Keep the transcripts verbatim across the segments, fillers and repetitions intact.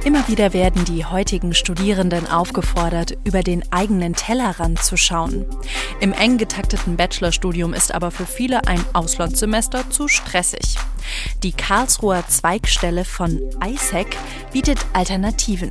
Immer wieder werden die heutigen Studierenden aufgefordert, über den eigenen Tellerrand zu schauen. Im eng getakteten Bachelorstudium ist aber für viele ein Auslandssemester zu stressig. Die Karlsruher Zweigstelle von I S E C bietet Alternativen.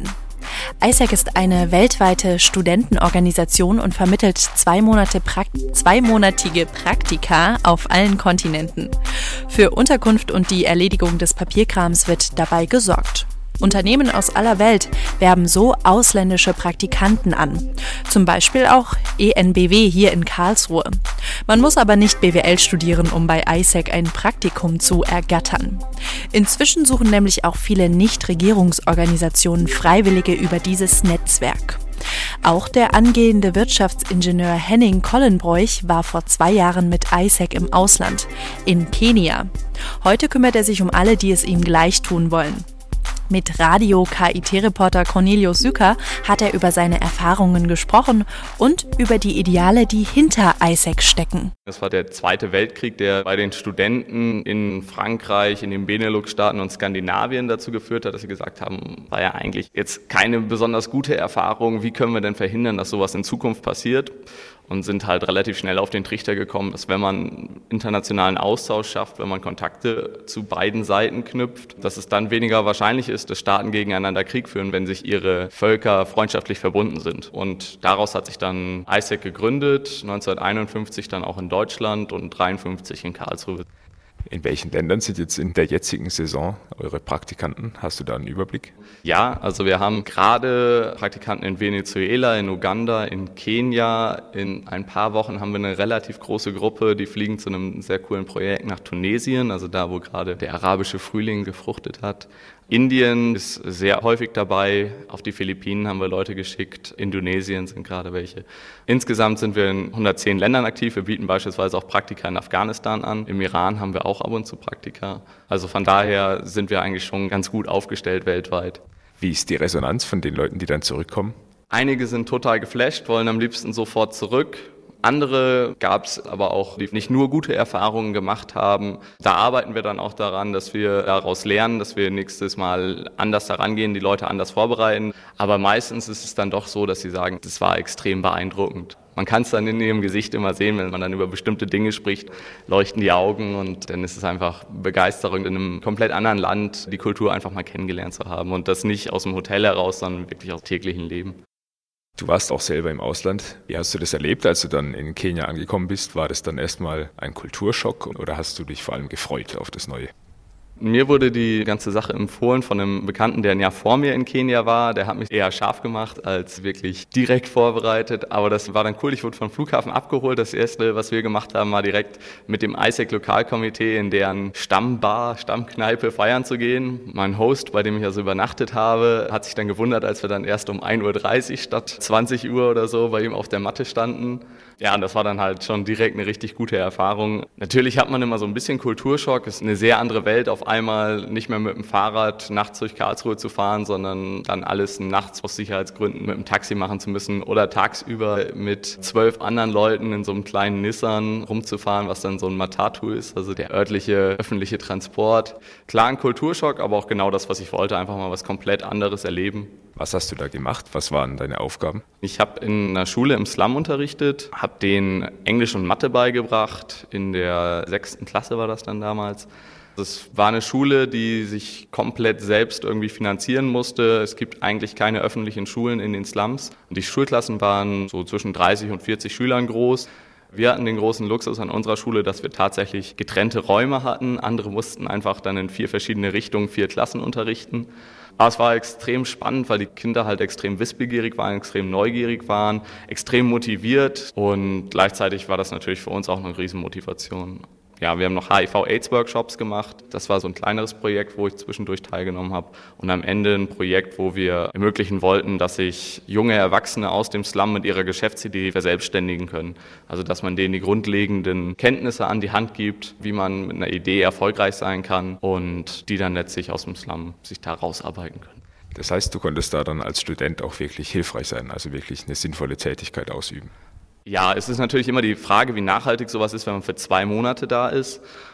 I S E C ist eine weltweite Studentenorganisation und vermittelt zwei Monate Prakt- zweimonatige Praktika auf allen Kontinenten. Für Unterkunft und die Erledigung des Papierkrams wird dabei gesorgt. Unternehmen aus aller Welt werben so ausländische Praktikanten an. Zum Beispiel auch E N B W hier in Karlsruhe. Man muss aber nicht B W L studieren, um bei I S E C ein Praktikum zu ergattern. Inzwischen suchen nämlich auch viele Nichtregierungsorganisationen Freiwillige über dieses Netzwerk. Auch der angehende Wirtschaftsingenieur Henning Kollenbroich war vor zwei Jahren mit I S E C im Ausland, in Kenia. Heute kümmert er sich um alle, die es ihm gleich tun wollen. Mit Radio-K I T-Reporter Cornelius Süker hat er über seine Erfahrungen gesprochen und über die Ideale, die hinter I S E C stecken. Das war der Zweite Weltkrieg, der bei den Studenten in Frankreich, in den Benelux-Staaten und Skandinavien dazu geführt hat, dass sie gesagt haben, war ja eigentlich jetzt keine besonders gute Erfahrung. Wie können wir denn verhindern, dass sowas in Zukunft passiert? Und sind halt relativ schnell auf den Trichter gekommen, dass wenn man internationalen Austausch schafft, wenn man Kontakte zu beiden Seiten knüpft, dass es dann weniger wahrscheinlich ist, dass Staaten gegeneinander Krieg führen, wenn sich ihre Völker freundschaftlich verbunden sind. Und daraus hat sich dann I S E C gegründet, neunzehnhunderteinundfünfzig dann auch in Deutschland und dreiundfünfzig in Karlsruhe. In welchen Ländern sind jetzt in der jetzigen Saison eure Praktikanten? Hast du da einen Überblick? Ja, also wir haben gerade Praktikanten in Venezuela, in Uganda, in Kenia. In ein paar Wochen haben wir eine relativ große Gruppe, die fliegen zu einem sehr coolen Projekt nach Tunesien, also da, wo gerade der arabische Frühling gefruchtet hat. Indien ist sehr häufig dabei, auf die Philippinen haben wir Leute geschickt, Indonesien sind gerade welche. Insgesamt sind wir in hundertzehn Ländern aktiv, wir bieten beispielsweise auch Praktika in Afghanistan an, im Iran haben wir auch ab und zu Praktika. Also von daher sind wir eigentlich schon ganz gut aufgestellt weltweit. Wie ist die Resonanz von den Leuten, die dann zurückkommen? Einige sind total geflasht, wollen am liebsten sofort zurück. Andere gab es aber auch, die nicht nur gute Erfahrungen gemacht haben. Da arbeiten wir dann auch daran, dass wir daraus lernen, dass wir nächstes Mal anders herangehen, die Leute anders vorbereiten. Aber meistens ist es dann doch so, dass sie sagen, das war extrem beeindruckend. Man kann es dann in ihrem Gesicht immer sehen, wenn man dann über bestimmte Dinge spricht, leuchten die Augen und dann ist es einfach Begeisterung, in einem komplett anderen Land die Kultur einfach mal kennengelernt zu haben und das nicht aus dem Hotel heraus, sondern wirklich aus dem täglichen Leben. Du warst auch selber im Ausland. Wie hast du das erlebt, als du dann in Kenia angekommen bist? War das dann erstmal ein Kulturschock oder hast du dich vor allem gefreut auf das Neue? Mir wurde die ganze Sache empfohlen von einem Bekannten, der ein Jahr vor mir in Kenia war. Der hat mich eher scharf gemacht als wirklich direkt vorbereitet. Aber das war dann cool. Ich wurde vom Flughafen abgeholt. Das Erste, was wir gemacht haben, war direkt mit dem I S E C-Lokalkomitee in deren Stammbar, Stammkneipe feiern zu gehen. Mein Host, bei dem ich also übernachtet habe, hat sich dann gewundert, als wir dann erst um ein Uhr dreißig statt zwanzig Uhr oder so bei ihm auf der Matte standen. Ja, und das war dann halt schon direkt eine richtig gute Erfahrung. Natürlich hat man immer so ein bisschen Kulturschock. Es ist eine sehr andere Welt, auf einmal nicht mehr mit dem Fahrrad nachts durch Karlsruhe zu fahren, sondern dann alles nachts aus Sicherheitsgründen mit dem Taxi machen zu müssen oder tagsüber mit zwölf anderen Leuten in so einem kleinen Nissan rumzufahren, was dann so ein Matatu ist, also der örtliche öffentliche Transport. Klar ein Kulturschock, aber auch genau das, was ich wollte, einfach mal was komplett anderes erleben. Was hast du da gemacht? Was waren deine Aufgaben? Ich habe in einer Schule im Slum unterrichtet, habe denen Englisch und Mathe beigebracht. In der sechsten Klasse war das dann damals. Es war eine Schule, die sich komplett selbst irgendwie finanzieren musste. Es gibt eigentlich keine öffentlichen Schulen in den Slums. Die Schulklassen waren so zwischen dreißig und vierzig Schülern groß. Wir hatten den großen Luxus an unserer Schule, dass wir tatsächlich getrennte Räume hatten. Andere mussten einfach dann in vier verschiedene Richtungen vier Klassen unterrichten. Aber es war extrem spannend, weil die Kinder halt extrem wissbegierig waren, extrem neugierig waren, extrem motiviert und gleichzeitig war das natürlich für uns auch eine Riesenmotivation. Ja, wir haben noch H I V-Aids-Workshops gemacht. Das war so ein kleineres Projekt, wo ich zwischendurch teilgenommen habe. Und am Ende ein Projekt, wo wir ermöglichen wollten, dass sich junge Erwachsene aus dem Slum mit ihrer Geschäftsidee verselbstständigen können. Also, dass man denen die grundlegenden Kenntnisse an die Hand gibt, wie man mit einer Idee erfolgreich sein kann und die dann letztlich aus dem Slum sich da rausarbeiten können. Das heißt, du konntest da dann als Student auch wirklich hilfreich sein, also wirklich eine sinnvolle Tätigkeit ausüben. Ja, es ist natürlich immer die Frage, wie nachhaltig sowas ist, wenn man für zwei Monate da ist.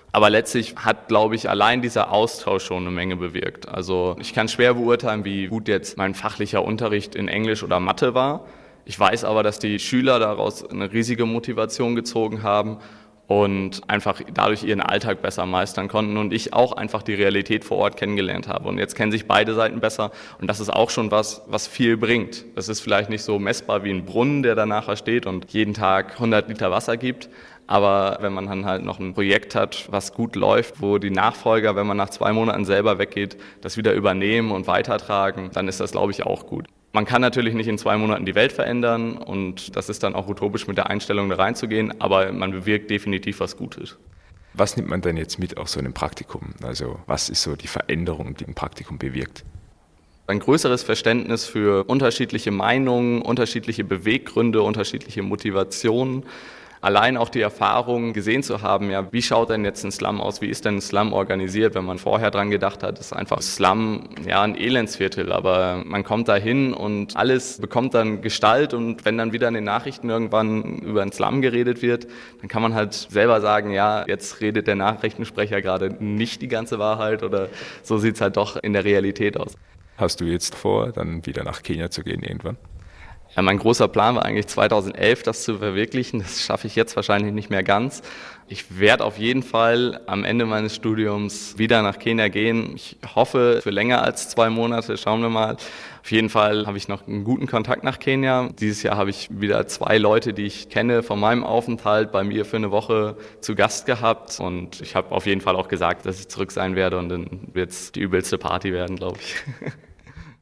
Aber letztlich hat, glaube ich, allein dieser Austausch schon eine Menge bewirkt. Also ich kann schwer beurteilen, wie gut jetzt mein fachlicher Unterricht in Englisch oder Mathe war. Ich weiß aber, dass die Schüler daraus eine riesige Motivation gezogen haben und einfach dadurch ihren Alltag besser meistern konnten und ich auch einfach die Realität vor Ort kennengelernt habe. Und jetzt kennen sich beide Seiten besser und das ist auch schon was, was viel bringt. Das ist vielleicht nicht so messbar wie ein Brunnen, der da nachher steht und jeden Tag hundert Liter Wasser gibt. Aber wenn man dann halt noch ein Projekt hat, was gut läuft, wo die Nachfolger, wenn man nach zwei Monaten selber weggeht, das wieder übernehmen und weitertragen, dann ist das, glaube ich, auch gut. Man kann natürlich nicht in zwei Monaten die Welt verändern und das ist dann auch utopisch mit der Einstellung da reinzugehen, aber man bewirkt definitiv was Gutes. Was nimmt man denn jetzt mit aus so einem Praktikum? Also was ist so die Veränderung, die ein Praktikum bewirkt? Ein größeres Verständnis für unterschiedliche Meinungen, unterschiedliche Beweggründe, unterschiedliche Motivationen. Allein auch die Erfahrung gesehen zu haben, ja, wie schaut denn jetzt ein Slum aus, wie ist denn ein Slum organisiert, wenn man vorher dran gedacht hat, ist einfach Slum, ja, ein Elendsviertel, aber man kommt da hin und alles bekommt dann Gestalt und wenn dann wieder in den Nachrichten irgendwann über ein Slum geredet wird, dann kann man halt selber sagen, ja, jetzt redet der Nachrichtensprecher gerade nicht die ganze Wahrheit oder so sieht's halt doch in der Realität aus. Hast du jetzt vor, dann wieder nach Kenia zu gehen irgendwann? Ja, mein großer Plan war eigentlich zweitausendelf, das zu verwirklichen. Das schaffe ich jetzt wahrscheinlich nicht mehr ganz. Ich werde auf jeden Fall am Ende meines Studiums wieder nach Kenia gehen. Ich hoffe für länger als zwei Monate, schauen wir mal. Auf jeden Fall habe ich noch einen guten Kontakt nach Kenia. Dieses Jahr habe ich wieder zwei Leute, die ich kenne, von meinem Aufenthalt bei mir für eine Woche zu Gast gehabt. Und ich habe auf jeden Fall auch gesagt, dass ich zurück sein werde und dann wird es die übelste Party werden, glaube ich.